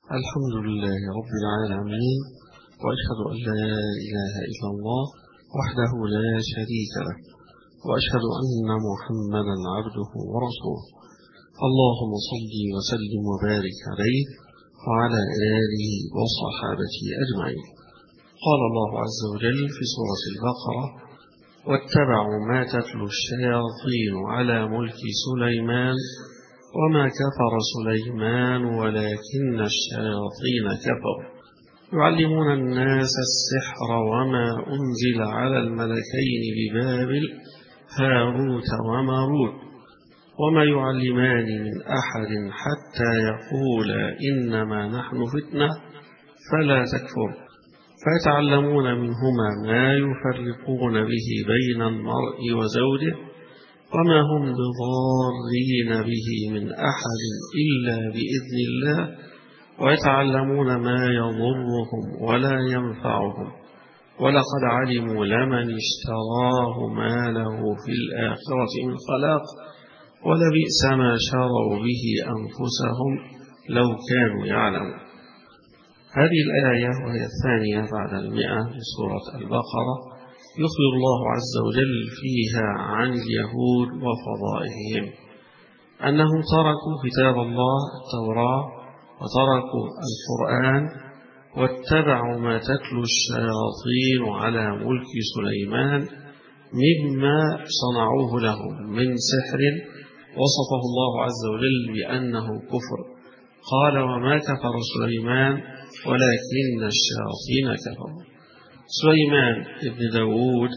الحمد لله رب العالمين، وأشهد أن لا إله إلا الله وحده لا شريك له، وأشهد أن محمدا عبده ورسوله. اللهم صل وسلم وبارك عليه وعلى آله وصحابته أجمعين. قال الله عز وجل في سورة البقرة: واتبعوا ما تتلو الشياطين على ملك سليمان وما كفر سليمان ولكن الشياطين كفروا يعلمون الناس السحر وما أنزل على الملكين ببابل هاروت وماروت وما يعلمان من أحد حتى يقولا إنما نحن فتنة فلا تكفر فيتعلمون منهما ما يفرقون به بين المرء وزوجه وما هم بضارين به من أحد إلا بإذن الله ويتعلمون ما يضرهم ولا ينفعهم ولقد علموا لمن اشتراه ما له في الآخرة من خلاق ولبئس ما شروا به أنفسهم لو كانوا يعلمون. هذه الآية وهي الثانية بعد 100 في سورة البقرة يخبر الله عز وجل فيها عن اليهود وفضائهم أنهم تركوا كتاب الله التوراة وتركوا القرآن واتبعوا ما تتلو الشياطين على ملك سليمان مما صنعوه لهم من سحر وصفه الله عز وجل بأنه كفر. قال: وما كفر سليمان ولكن الشياطين كفروا. سليمان ابن داود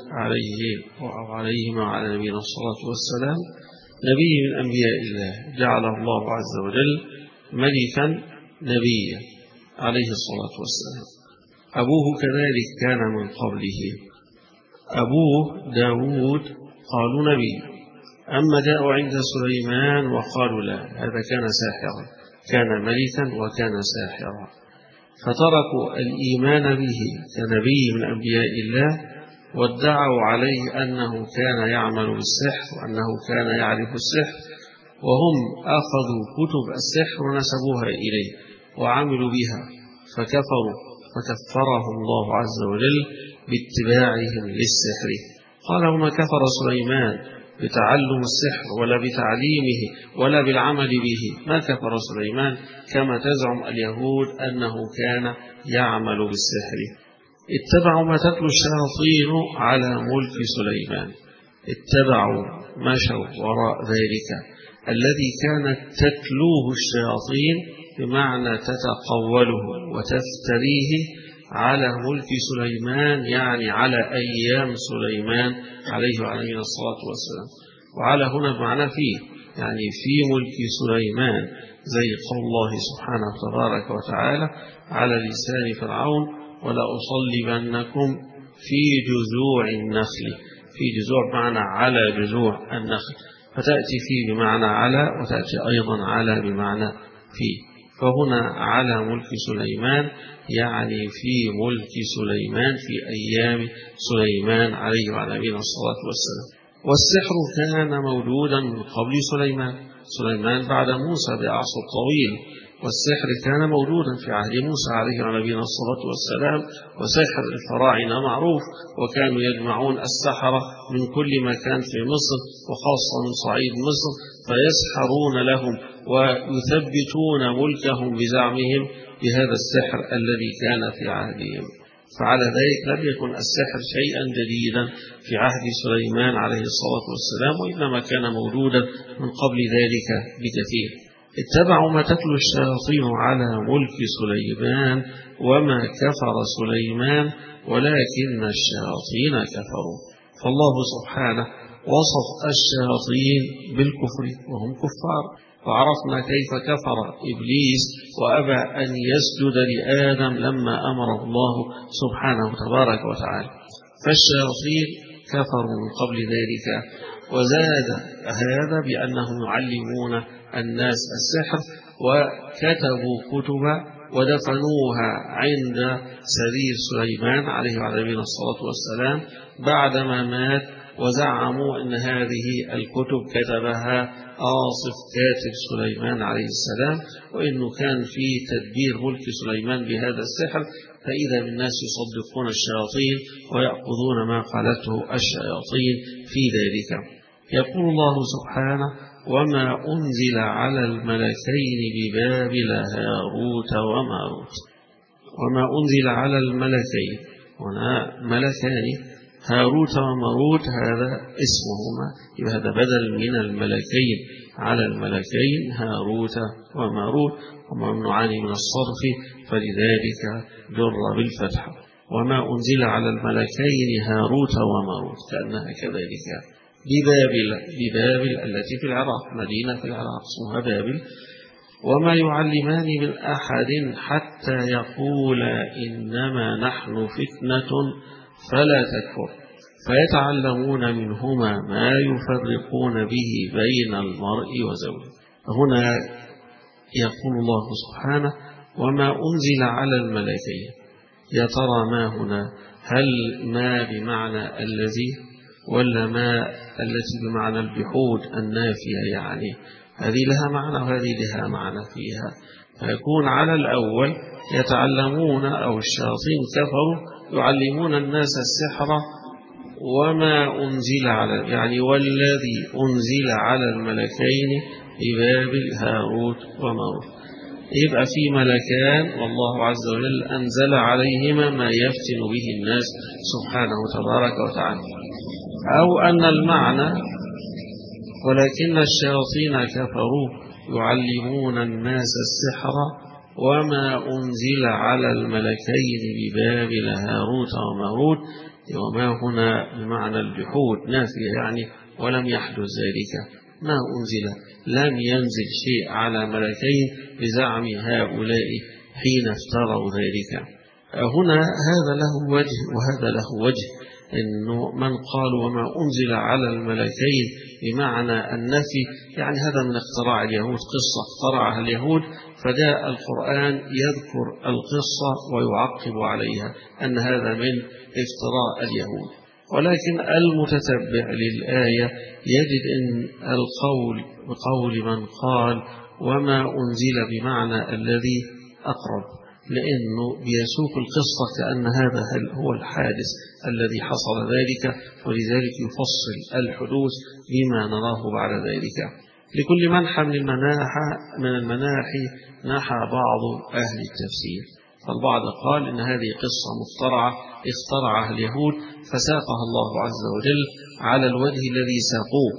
عليه وعلى نبينا الصلاة والسلام نبي من أنبياء الله، جعله الله عز وجل ملكا نبيا عليه الصلاة والسلام. أبوه كذلك كان من قبله، أبوه داود قالوا نبي، أما جاءوا عند سليمان وقالوا لا، هذا كان ساحرا، كان ملكا وكان ساحرا، فتركوا الإيمان به كنبي من أنبياء الله وادعوا عليه أنه كان يعمل بالسحر وأنه كان يعرف السحر، وهم أخذوا كتب السحر ونسبوها إليه وعملوا بها فكفروا، فكفرهم الله عز وجل باتباعهم للسحر. قال: وما كفر سليمان بتعلم السحر ولا بتعليمه ولا بالعمل به، ما كفر سليمان كما تزعم اليهود أنه كان يعمل بالسحر. اتبعوا ما تتلو الشياطين على ملك سليمان، اتبعوا مشوا وراء ذلك الذي كانت تتلوه الشياطين بمعنى تتقوله وتفتريه على ملك سليمان، يعني على أيام سليمان عليه وعلى نبينا الصلاة والسلام. وعلى هنا بمعنى فيه، يعني في ملك سليمان، زي قول الله سبحانه تبارك وتعالى على لسان فرعون: ولا أصلبنكم في جذوع النخل. في جذوع بمعنى على جذوع النخل، فتأتي فيه بمعنى على وتأتي أيضا على بمعنى فيه. فهنا على ملك سليمان يعني في ملك سليمان في أيام سليمان عليه وعلى نبينا الصلاة والسلام. والسحر كان موجودا من قبل سليمان بعد موسى بعصر طويل، والسحر كان موجودا في عهد موسى عليه وعلى نبينا الصلاة والسلام. وسحر الفراعنة معروف، وكانوا يجمعون السحرة من كل مكان في مصر وخاصة من صعيد مصر فيسحرون لهم ويثبتون ملكهم بزعمهم بهذا السحر الذي كان في عهدهم. فعلى ذلك لم يكن السحر شيئا جديدا في عهد سليمان عليه الصلاة والسلام، وإنما كان موجودا من قبل ذلك بكثير. اتبعوا ما تتلو الشياطين على ملك سليمان وما كفر سليمان ولكن الشياطين كفروا. فالله سبحانه وصف الشياطين بالكفر وهم كفار، وعرفنا كيف كفر إبليس وأبى أن يسجد لآدم لما أمره الله سبحانه تبارك وتعالى. فالشياطين كفروا من قبل ذلك، وزاد هذا بأنهم يعلمون الناس السحر وكتبوا كتبا ودفنوها عند سرير سليمان عليه وعلى نبينا الصلاة والسلام بعدما مات وزعموا أن هذه الكتب كتبها آصف كاتب سليمان عليه السلام، وإنه كان في تدبير ملك سليمان بهذا السحر، فإذا بالناس يصدقون الشياطين ويأخذون ما قالته الشياطين في ذلك. يقول الله سبحانه: وما أنزل على الملكين ببابل هاروت وماروت. وما أنزل على الملكين، هنا ملكان هاروت وماروت، هذا اسمهما، يبقى هذا بدل من الملكين على الملكين هاروت وماروت، وممنوعان من الصرف فلذلك جر بالفتح. وما أنزل على الملكين هاروت وماروت كأنها كذلك ببابل التي في العراق، مدينة في العراق اسمها بابل. وما يعلمان من أحد حتى يقولا إنما نحن فتنة فلا تكفر، فيتعلمون منهما ما يفرقون به بين المرء وزوجه. هنا يقول الله سبحانه: وما أنزل على الملكين. يا ترى ما هنا؟ هل ما بمعنى الذي، ولا ما التي بمعنى البحود النافية؟ يعني هذه لها معنى وهذه لها معنى فيها، فيكون على الأول يتعلمون أو الشياطين كفروا يعلمون الناس السحر. وما أنزل على، يعني والذي أنزل على الملكين ببابل هاروت وماروت، يبقى في ملكان والله عز وجل أنزل عليهما ما يفتن به الناس سبحانه تبارك وتعالى. أو أن المعنى: ولكن الشياطين كفروا يعلمون الناس السحر وما أنزل على الملكين ببابل هاروت وماروت. وما هنا بمعنى الجحود نافية، يعني ولم يحدث ذلك، ما أنزل، لم ينزل شيء على ملكين بزعم هؤلاء حين افتروا ذلك. هنا هذا له وجه وهذا له وجه، إنه من قال وما أنزل على الملكين بمعنى النفي، يعني هذا من اختراع اليهود، قصة اخترعها اليهود، فجاء القرآن يذكر القصة ويعقب عليها أن هذا من افتراء اليهود. ولكن المتتبع للآية يجد أن القول بقول من قال وما أنزل بمعنى الذي أقرب، لأنه بيسوق القصة كأن هذا هو الحادث الذي حصل ذلك، ولذلك يفصل الحدوث بما نراه بعد ذلك. لكل منحى من المناحي نحى بعض أهل التفسير، فالبعض قال إن هذه قصة مفترعة اخترعها اليهود فساقها الله عز وجل على الوجه الذي ساقوه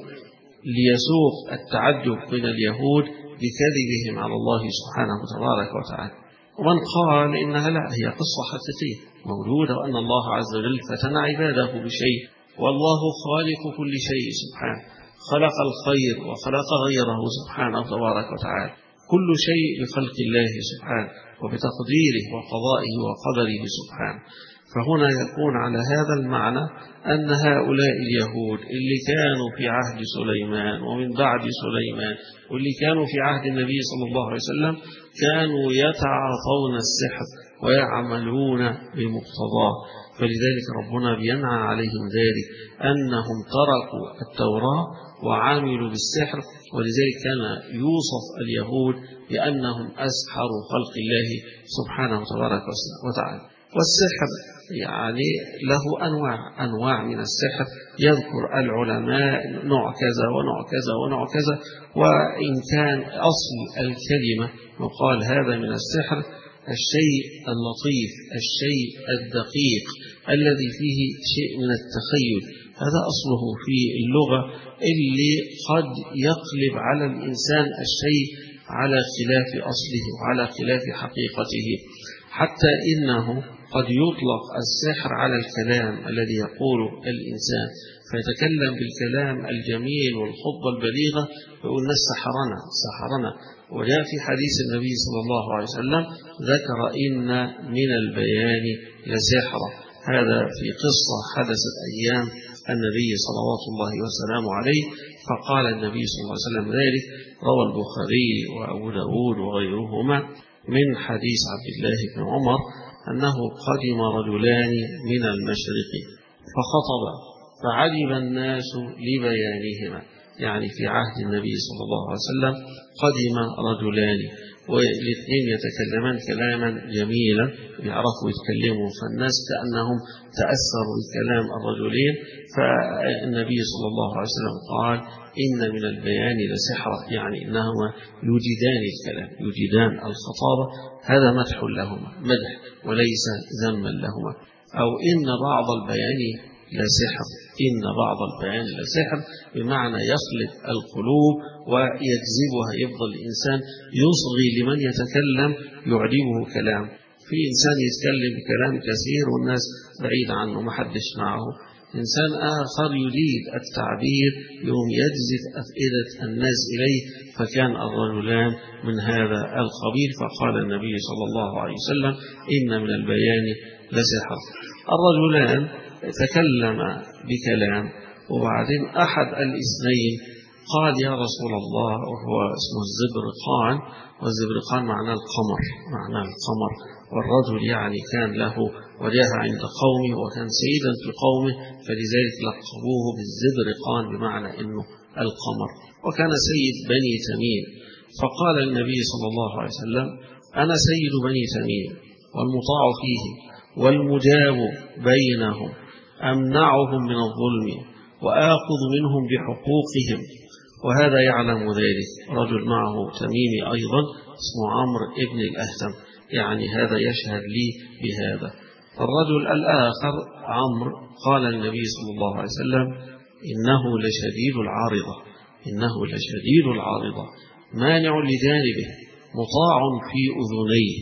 ليسوق التعجب من اليهود بكذبهم على الله سبحانه تبارك وتعالى. ومن قال إنها لا، هي قصة حقيقية موجودة، وأن الله عز وجل فتن عباده بشيء، والله خالق كل شيء سبحانه، خلق الخير وخلق غيره سبحانه تبارك وتعالى، كل شيء بخلق الله سبحانه وبتقديره وقضائه وقدره سبحانه. فهنا يكون على هذا المعنى أن هؤلاء اليهود اللي كانوا في عهد سليمان ومن بعد سليمان واللي كانوا في عهد النبي صلى الله عليه وسلم كانوا يتعاطون السحر ويعملون بمقتضاه، فلذلك ربنا بينعى عليهم ذلك أنهم تركوا التوراة وعاملوا بالسحر، ولذلك كان يوصف اليهود بأنهم أسحروا خلق الله سبحانه تبارك وتعالى. والسحر يعني له أنواع من السحر، يذكر العلماء نوع كذا ونوع كذا ونوع كذا، وإن كان أصل الكلمة يقال هذا من السحر الشيء اللطيف، الشيء الدقيق الذي فيه شيء من التخيل، هذا أصله في اللغة اللي قد يقلب على الإنسان الشيء على خلاف أصله وعلى خلاف حقيقته، حتى إنه قد يطلق السحر على الكلام الذي يقوله الإنسان، فيتكلم بالكلام الجميل والخطبة البليغة ويقول الناس سحرنا. وجاء في حديث النبي صلى الله عليه وسلم ذكر إن من البيان لسحرة، هذا في قصة حدثت أيام النبي صلوات الله وسلامه عليه، فقال النبي صلى الله عليه وسلم ذلك، روى البخاري وأبو داود وغيرهما من حديث عبد الله بن عمر أنه قدم رجلان من المشرق فخطب فعجب الناس لبيانهما. يعني في عهد النبي صلى الله عليه وسلم قدم رجلان والاثنين يتكلمان كلاما جميلا يعرفوا يتكلموا، فالناس كأنهم تأثروا بكلام الرجلين، فالنبي صلى الله عليه وسلم قال إن من البيان لسحرة، يعني إنهما يجدان الكلام، يجدان الخطابة. هذا مدح لهما، مدح وليس ذما لهما. أو إن بعض البيان لسحر، إن بعض البيان لسحر بمعنى يخلط القلوب ويجذبها، يفضل الإنسان يصغي لمن يتكلم يعجبه كلام. في إنسان يتكلم بكلام كثير والناس بعيد عنه ما حدش معه، إنسان آخر يريد التعبير يوم يجذب أفئدة الناس إليه، فكان الرجلان من هذا القبيل. فقال النبي صلى الله عليه وسلم إن من البيان لسحر. الرجلان تكلم بكلام وبعدين أحد الاثنين قال يا رسول الله، وهو اسمه الزبرقان، والزبرقان معناه القمر، معناه القمر، والرجل يعني كان له وجاهة عند قومه وكان سيدا في قومه، فلذلك لقبوه بالزبرقان بمعنى إنه القمر، وكان سيد بني تميم. فقال النبي صلى الله عليه وسلم أنا سيد بني تميم والمطاع فيه والمجاب بينهم، أمنعهم من الظلم وآخذ منهم بحقوقهم، وهذا يعلم ذلك. رجل معه تميمي أيضا اسمه عمرو ابن الأهتم، يعني هذا يشهد لي بهذا. الرجل الآخر عمرو قال النبي صلى الله عليه وسلم إنه لشديد العارضة، إنه لشديد العارضة مانع لجانبه مطاع في أذنيه.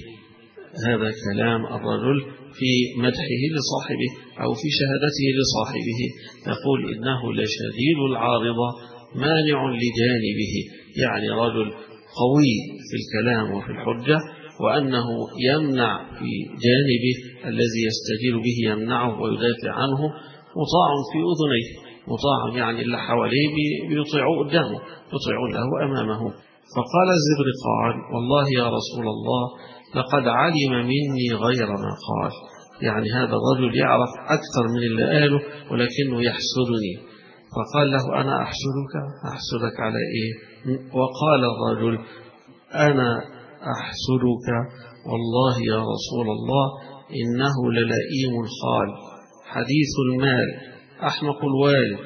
هذا كلام الرجل في مدحه لصاحبه أو في شهادته لصاحبه، يقول إنه لشديد العارضة مانع لجانبه، يعني رجل قوي في الكلام وفي الحجة، وأنه يمنع في جانبه الذي يستجير به يمنعه ويدافع عنه، مطاع في أذنيه، مطاع يعني اللي حواليه بيطيعوا قدامه، يطيعون له أمامه. فقال الزبرقان والله يا رسول الله لقد علم مني غير ما قال، يعني هذا الرجل يعرف أكثر من اللي قاله ولكنه يحسدني. فقال له أنا أحسدك؟ أحسدك على إيه؟ وقال الرجل أنا أحسدك والله يا رسول الله إنه للئيم الخال حديث المال أحمق الوالد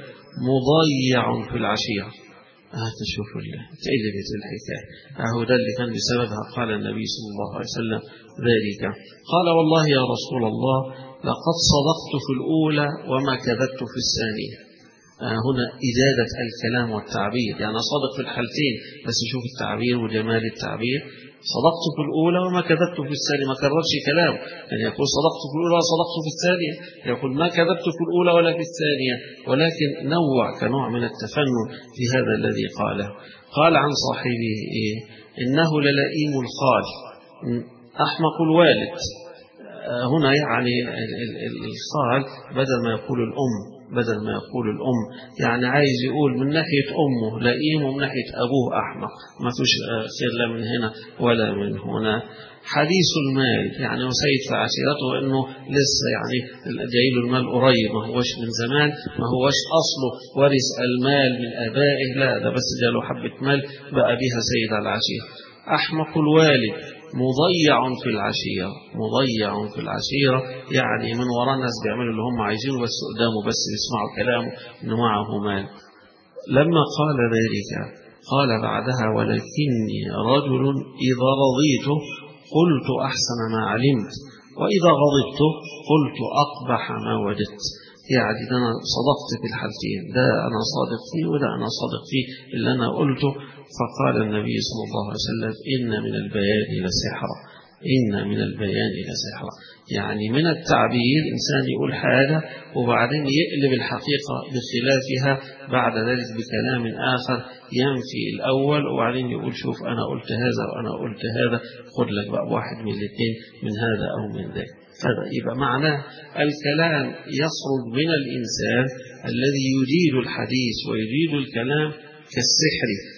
مضيع في العشيرة. تشوفوا تقلبت الحكاية، ده اللي كان بسببها قال النبي صلى الله عليه وسلم ذلك. قال والله يا رسول الله لقد صدقت في الأولى وما كذبت في الثانية. هنا إجادة الكلام والتعبير، يعني صادق في الحالتين، بس شوف التعبير وجمال التعبير. صدقت في الأولى وما كذبت في الثانية، ما كررش كلام، يعني يقول صدقت في الأولى وصدقت في الثانية، يقول ما كذبت في الأولى ولا في الثانية، ولكن نوع كنوع من التفنن في هذا الذي قاله. قال عن صاحبه إيه؟ إنه للئيم الخال أحمق الوالد. هنا يعني الخال بدل ما يقول الأم، بدل ما يقول الأم يعني عايز يقول من ناحية أمه لئيم ومن ناحية أبوه أحمق، ما فيش خير لا من هنا ولا من هنا. حديث المال يعني وسيد في عشيرته، وإنه لسه يعني جاي له المال قريب، ما هوش من زمان، ما هوش أصله ورث المال من آبائه، لا ده بس جاله حبة مال بقى بيها سيد العشيرة. أحمق الوالد مضيع في العشيرة، مضيع في العشيرة يعني من وراء الناس بيعملوا اللي هم عايزينه، بس قدامه بس يسمعوا كلامه إنه معه مال. لما قال ذلك قال بعدها ولكني رجل إذا رضيت قلت أحسن ما علمت وإذا غضبت قلت أقبح ما وجدت. يعني ده أنا صدقت في الحالتين، ده أنا صادق فيه وده أنا صادق فيه اللي أنا قلته. فقال النبي صلى الله عليه وسلم إن من البيان لسحرا، إن من البيان لسحرا، يعني من التعبير إنسان يقول حاجة وبعدين يقلب الحقيقة بخلافها بعد ذلك بكلام آخر ينفي الأول، وبعدين يقول شوف أنا قلت هذا وأنا قلت هذا، خد لك بقى واحد من الاثنين من هذا أو من ذاك. هذا يبقى معناه الكلام يخرج من الإنسان الذي يجيد الحديث ويجيد الكلام كالسحر،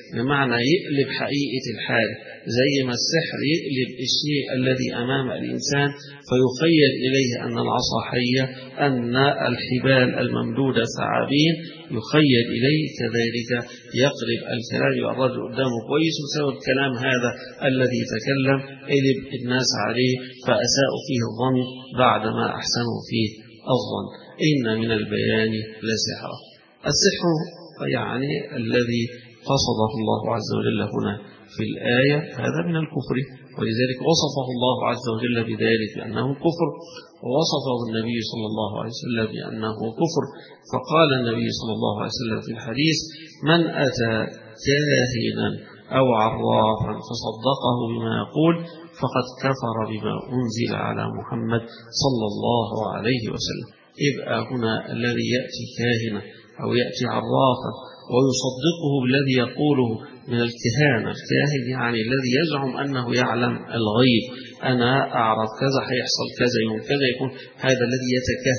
بمعنى يقلب حقيقة الحال، زي ما السحر يقلب الشيء الذي أمام الإنسان فيخيل إليه أن العصا حية، أن الحبال الممدودة ثعابين، يخيل إليه كذلك يقلب الكلام. يبقى الرجل قدامه كويس وسوى الكلام هذا الذي تكلم قلب الناس عليه فأساءوا فيه الظن بعدما أحسنوا فيه الظن. إن من البيان لسحرا. السحر يعني الذي قصده الله عز وجل هنا في الآية هذا من الكفر، ولذلك وصفه الله عز وجل بذلك بأنه كفر، ووصفه النبي صلى الله عليه وسلم بأنه كفر. فقال النبي صلى الله عليه وسلم في الحديث: من أتى كاهنا أو عرافا فصدقه بما يقول فقد كفر بما أنزل على محمد صلى الله عليه وسلم. يبقى هنا الذي يأتي كاهنا أو يأتي عرافا ويصدقه بالذي يقوله من الكهانة. الكاهن يعني الذي يزعم أنه يعلم الغيب، أنا أعرف كذا هيحصل كذا يوم كذا يكون. هذا الذي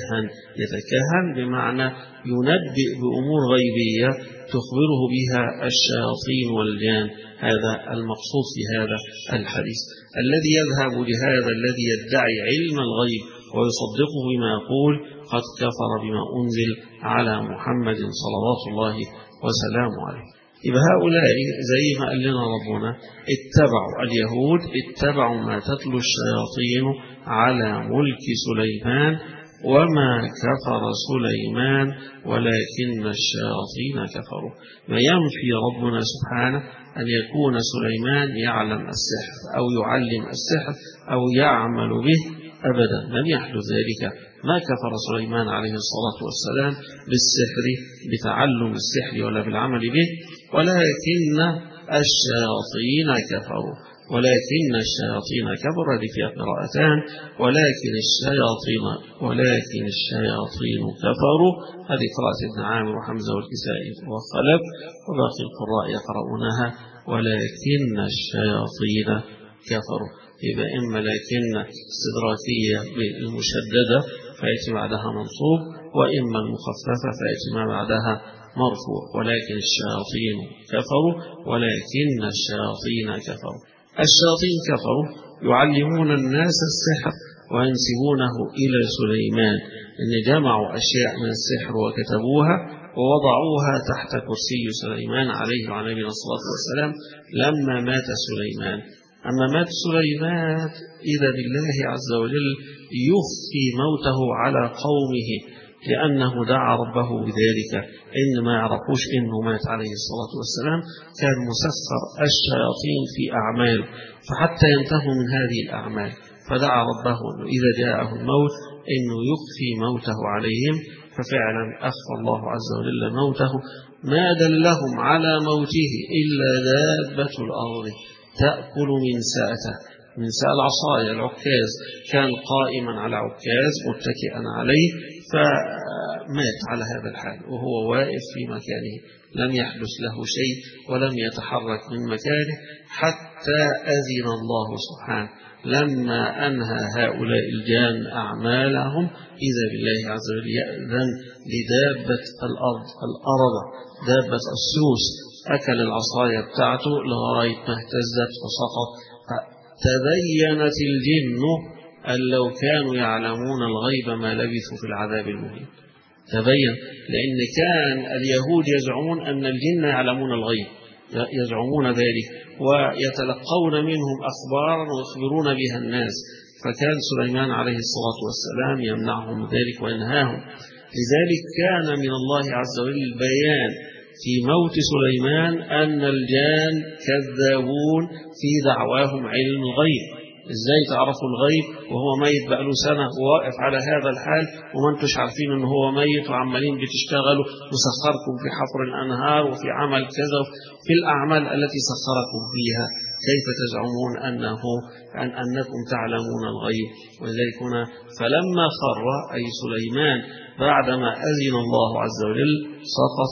يتكهن بمعنى ينبئ بأمور غيبية تخبره بها الشياطين والجان. هذا المقصود في هذا الحديث. الذي يذهب لهذا الذي يدعي علم الغيب ويصدقه بما يقول قد كفر بما أنزل على محمد صلوات الله وسلامه عليه. يبقى هؤلاء زي ما قال لنا ربنا اتبعوا اليهود، اتبعوا ما تتلو الشياطين على ملك سليمان وما كفر سليمان ولكن الشياطين كفروا. ما ينفي ربنا سبحانه أن يكون سليمان يعلم السحر أو يعلم السحر أو يعمل به، أبدا لم يحدث ذلك. ما كفر سليمان عليه الصلاة والسلام بالسحر بتعلم السحر ولا بالعمل به، ولكن الشياطين كفروا. ولكن الشياطين كفروا، هذه فيها قراءتان، ولكن الشياطين كفروا. هذه قراءة ابن عامر وحمزة والكسائي والخلف، وباقي القراء يقرؤونها ولكن الشياطين كفروا. يبقى إما لكن استدراكية بالمشددة فيأتي بعدها منصوب، وإما المخففة فيأتي ما بعدها مرفوع. ولكن الشياطين كفروا، ولكن الشياطين كفروا. الشياطين كفروا يعلمون الناس السحر وينسبونه إلى سليمان، إن جمعوا أشياء من السحر وكتبوها ووضعوها تحت كرسي سليمان عليه وعلى نبينا الصلاة والسلام لما مات سليمان. أما مات سليمان إذا بالله عز وجل يخفي موته على قومه، لأنه دعا ربه بذلك، إن ما يعرفوش إنه مات عليه الصلاة والسلام. كان مسخر الشياطين في أعمال فحتى ينتهوا من هذه الأعمال، فدعا ربه إنه إذا جاءه الموت إنه يخفي موته عليهم، ففعلا أخفى الله عز وجل موته. ما دلهم على موته إلا دابة الأرض تأكل من ساءته، من ساء العصاية العكاز، كان قائما على عكاز متكئا عليه فمات على هذا الحال وهو واقف في مكانه، لم يحدث له شيء ولم يتحرك من مكانه حتى أذن الله سبحانه لما أنهى هؤلاء الجان أعمالهم. إذا بالله عز وجل يأذن لدابة الأرض دابة السوس، أكل العصاية بتاعته لغاية ما اهتزت وسقط. تبينت الجن أن لو كانوا يعلمون الغيب ما لبثوا في العذاب المهين. تبين، لأن كان اليهود يزعمون أن الجن يعلمون الغيب، يزعمون ذلك ويتلقون منهم أخبارا ويخبرون بها الناس، فكان سليمان عليه الصلاة والسلام يمنعهم ذلك وينهاهم. لذلك كان من الله عز وجل البيان في موت سليمان أن الجان كذابون في دعواهم علم الغيب. إزاي تعرفوا الغيب وهو ميت بقاله سنة وواقف على هذا الحال وما انتوش عارفين أنه هو ميت وعمالين بتشتغلوا وسخركم في حفر الأنهار وفي عمل كذا في الأعمال التي سخركم فيها، كيف تزعمون أنكم تعلمون الغيب؟ ولذلك هنا فلما خر أي سليمان بعدما أذن الله عز وجل سقط.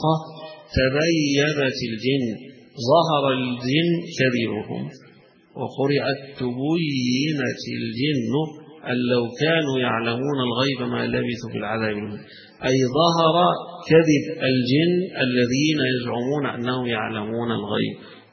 تبينت الجن، ظهر الجن كبيرهم، وقرئت تبينت الجن أن لو كانوا يعلمون الغيب ما لبثوا في العذاب المهين، أي ظهر كذب الجن الذين يزعمون أنهم يعلمون الغيب.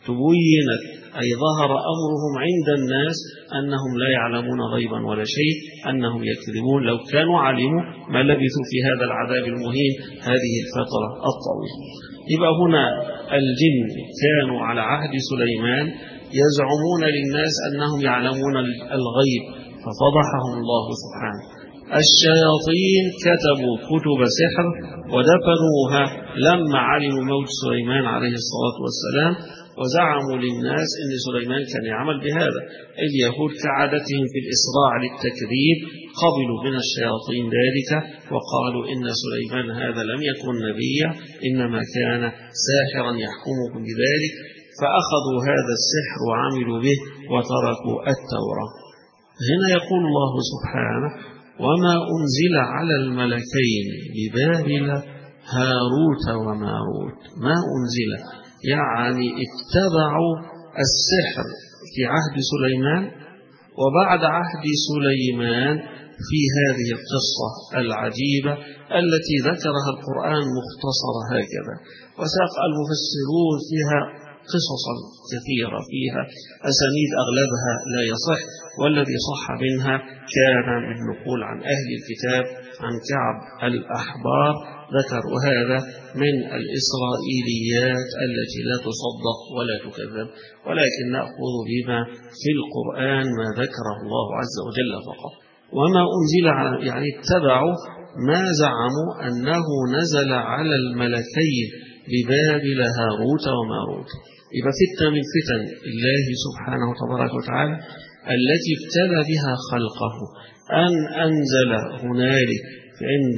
تبينت أي ظهر أمرهم عند الناس أنهم لا يعلمون غيبا ولا شيء، أنهم يكذبون. لو كانوا علموا ما لبثوا في هذا العذاب المهين هذه الفترة الطويلة. يبقى هنا الجن كانوا على عهد سليمان يزعمون للناس أنهم يعلمون الغيب ففضحهم الله سبحانه. الشياطين كتبوا كتب سحر ودفنوها لما علموا موت سليمان عليه الصلاة والسلام، وزعموا للناس أن سليمان كان يعمل بهذا. اليهود كعادتهم في الإسراع للتكذيب قبلوا من الشياطين ذلك وقالوا إن سليمان هذا لم يكن نبيا، إنما كان ساحرا يحكمكم بذلك، فأخذوا هذا السحر وعملوا به وتركوا التوراة. هنا يقول الله سبحانه: وما أنزل على الملكين ببابل هاروت وماروت. ما أنزل يعني اتبعوا السحر في عهد سليمان، وبعد عهد سليمان في هذه القصة العجيبة التي ذكرها القرآن مختصرة هكذا، وساق المفسرون فيها قصصا كثيرة، فيها أسانيد أغلبها لا يصح، والذي صح منها كان من نقول عن أهل الكتاب عن كعب الأحبار، ذكروا هذا من الإسرائيليات التي لا تصدق ولا تكذب، ولكن نأخذ بما في القرآن ما ذكره الله عز وجل فقط. وما أنزل يعني اتبعوا ما زعموا أنه نزل على الملكين ببابل هاروت وماروت. يبقى فتنة من فتن الله سبحانه وتبارك وتعالى التي ابتلى بها خلقه، أن أنزل هنالك عند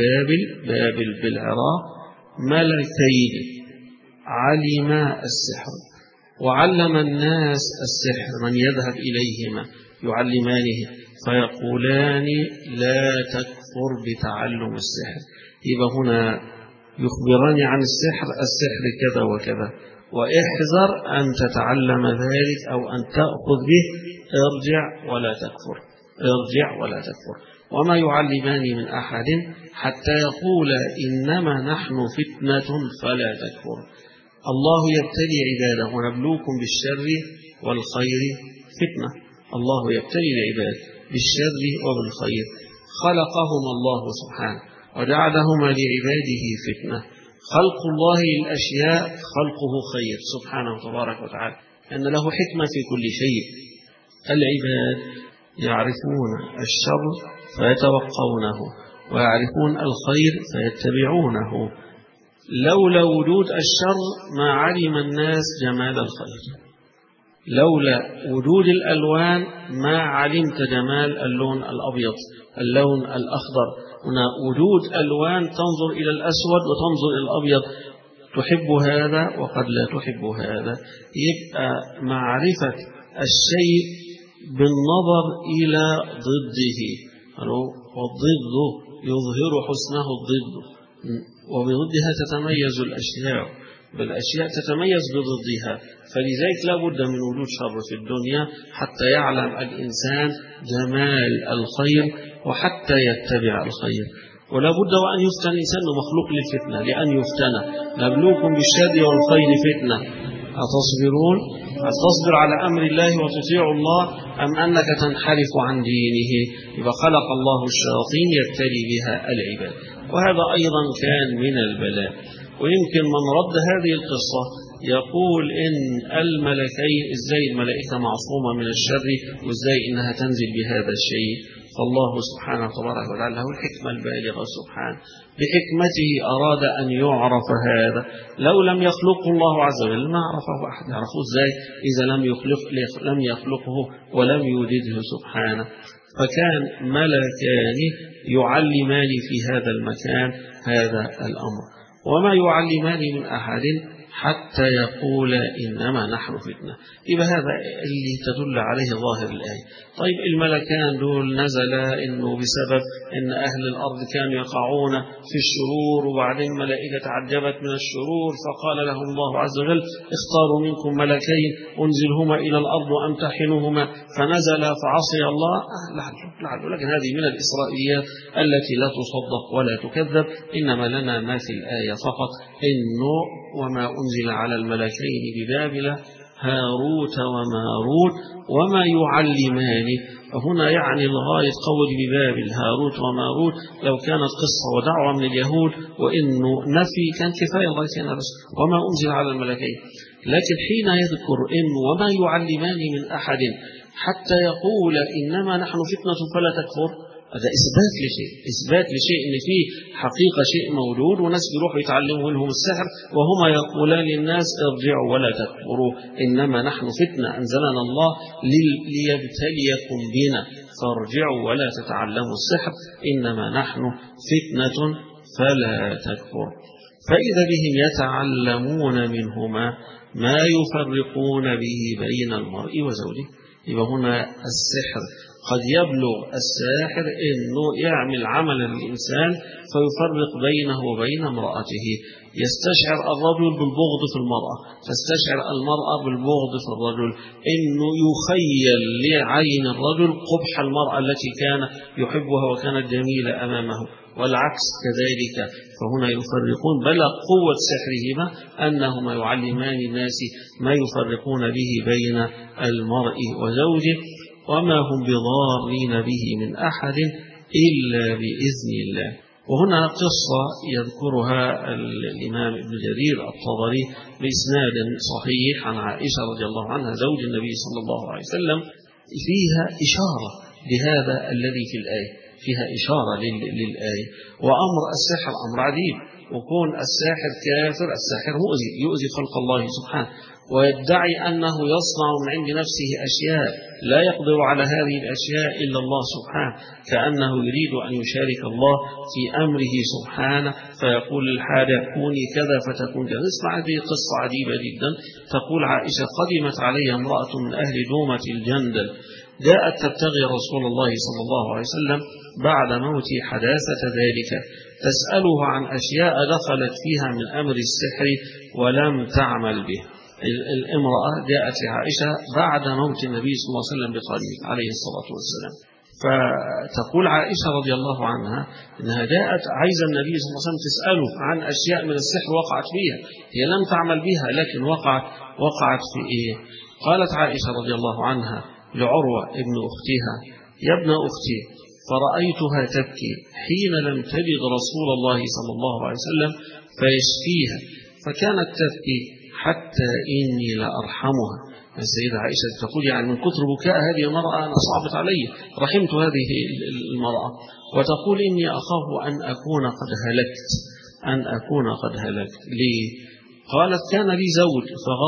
بابل بالعراق ملكين علما السحر وعلم الناس السحر، من يذهب إليهما يعلمانه فيقولان لا تكفر بتعلم السحر. يبقى هنا يخبران عن السحر كذا وكذا، واحذر أن تتعلم ذلك أو أن تأخذ به، ارجع ولا تكفر، ارجع ولا تكفر. وما يعلمان من أحد حتى يقول إنما نحن فتنة فلا تكفر. الله يبتلي عباده، ونبلوكم بالشر والخير فتنة. الله يبتلي العباد بالشر وبالخير، خلقهم الله سبحانه وجعلهما لعباده فتنة. خلق الله للأشياء خلقه خير سبحانه وتبارك وتعالى، أن له حكمة في كل شيء. العباد يعرفون الشر فيتوقونه، ويعرفون الخير فيتبعونه. لولا وجود الشر ما علم الناس جمال الخير، لولا وجود الألوان ما علمت جمال اللون الأبيض، اللون الأخضر. هنا وجود ألوان تنظر إلى الأسود وتنظر إلى الأبيض، تحب هذا وقد لا تحب هذا. يبقى معرفة الشيء بالنظر إلى ضده، والضد يظهر حسنه الضد، وبضدها تتميز الأشياء، بالأشياء تتميز بضدها. فلذلك لا بد من وجود شر في الدنيا حتى يعلم الإنسان جمال الخير وحتى يتبع الخير. ولا بد وأن يفتن الإنسان مخلوق للفتنة، لأن يفتن. نبلوكم بالشر والخير فتنة أتصبرون؟ أتصبر على أمر الله وتطيع الله أم أنك تنحرف عن دينه؟ يبقى خلق الله الشياطين يبتلي بها العباد، وهذا أيضا كان من البلاء. ويمكن من رد هذه القصة يقول إن الملكين، إزاي الملائكة معصومة من الشر وإزاي إنها تنزل بهذا الشيء؟ فالله سبحانه وتبارك وتعالى له الحكمة البالغة سبحانه، بحكمته أراد أن يعرف هذا. لو لم يخلقه الله عز وجل ما عرفه أحد. يعرفه إزاي إذا لم يخلقه ولم يوجده سبحانه؟ فكان ملكان يعلمان في هذا المكان هذا الأمر، وما يعلمان من أحد حتى يقول إنما نحن فتنة. يبقى هذا اللي تدل عليه ظاهر الآية. طيب الملكان دول نزل إنه بسبب إن أهل الأرض كانوا يقعون في الشرور، وبعدين ملائكة تعجبت من الشرور فقال لهم الله عز وجل اختاروا منكم ملكين أنزلهما إلى الأرض وأمتحنوهما فنزل فعصي الله. لعله لكن هذه من الإسرائيليات التي لا تصدق ولا تكذب. إنما لنا ما في الآية فقط، إنه وما أنزل على الملكين ببابل هاروت وماروت وما يعلمان. هنا يعني الغاية قول ببابل هاروت وماروت لو كانت قصة ودعوة من اليهود وإنه نفي كان كفاية لغاية هنا بس وما أنزل على الملكين. لكن حين يذكر إن وما يعلمان من أحد حتى يقول إنما نحن فتنة فلا تكفر، هذا إثبات لشيء إن فيه حقيقة شيء موجود وناس بيروحوا يتعلموا منهم السحر وهما يقولان للناس ارجعوا ولا تكفروا إنما نحن فتنة أنزلنا الله ليبتليكم بنا فارجعوا ولا تتعلموا السحر إنما نحن فتنة فلا تكفر. فإذا بهم يتعلمون منهما ما يفرقون به بين المرء وزوجه. يبقى هنا السحر قد يبلغ الساحر إنه يعمل عملا للإنسان فيفرق بينه وبين امرأته، يستشعر الرجل بالبغض في المرأة، تستشعر المرأة بالبغض في الرجل، إنه يخيل لعين الرجل قبح المرأة التي كان يحبها وكانت جميلة أمامه، والعكس كذلك. فهنا يفرقون بلغ قوة سحرهما أنهما يعلمان الناس ما يفرقون به بين المرء وزوجه وما هم بضارين به من أحد إلا بإذن الله. وهنا قصة يذكرها الإمام ابن جرير الطبري بإسناد صحيح عن عائشة رضي الله عنها زوج النبي صلى الله عليه وسلم، فيها إشارة لهذا الذي في الآية، فيها إشارة للآية. وأمر السحر أمر عجيب، وكون الساحر كافر، الساحر مؤذي يؤذي خلق الله سبحانه، ويدعي أنه يصنع من عند نفسه أشياء لا يقدر على هذه الأشياء إلا الله سبحانه، كأنه يريد أن يشارك الله في أمره سبحانه، فيقول للحاجة كوني كذا فتكون كذا. اسمع هذه قصة عجيبة جدا. تقول عائشة قدمت علي امرأة من أهل دومة الجندل جاءت تبتغي رسول الله صلى الله عليه وسلم بعد موت حداثة ذلك تسأله عن أشياء دخلت فيها من أمر السحر ولم تعمل به. الامرأة جاءت لعائشة بعد موت النبي صلى الله عليه وسلم بقليل عليه الصلاة والسلام، فتقول عائشة رضي الله عنها إنها جاءت عايزة النبي صلى الله عليه وسلم تسأله عن أشياء من السحر وقعت فيها، هي لم تعمل بها لكن وقعت في إيه؟ قالت عائشة رضي الله عنها لعروة ابن أختها يا ابن أختي فرأيتها تبكي حين لم تجد رسول الله صلى الله عليه وسلم فيشفيها، فكانت تبكي حتى إني لأرحمها. السيدة عائشة تقول يعني من كثر بكاء هذه المرأة أنا صعبت علي، رحمت هذه المرأة، وتقول إني أخاف أن أكون قد هلكت. ليه؟ قالت كان لي زوج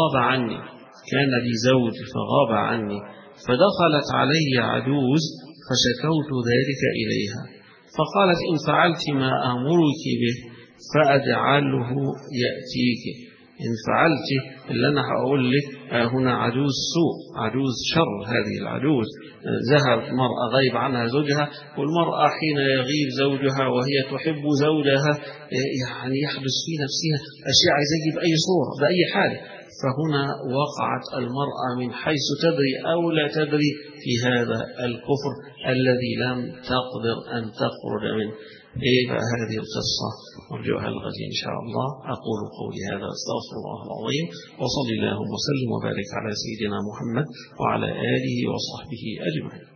فغاب عني فدخلت علي عجوز فشكوت ذلك إليها، فقالت إن فعلت ما أمرك به فأجعله يأتيك، إن فعلت اللي أنا هقول لك هنا عجوز سوء، عجوز شر. هذه العجوز ذهبت مرأة غيب عنها زوجها، والمرأة حين يغيب زوجها وهي تحب زوجها يعني يحدث في نفسها أشياء عايزة بأي صورة بأي حال، فهنا وقعت المرأة من حيث تدري أو لا تدري في هذا الكفر الذي لم تقدر أن تخرج منه. هذه القصة نرجوها الغد إن شاء الله. أقول قولي هذا أستغفر الله العظيم، وصلى الله وسلم وبارك على سيدنا محمد وعلى آله وصحبه أجمعين.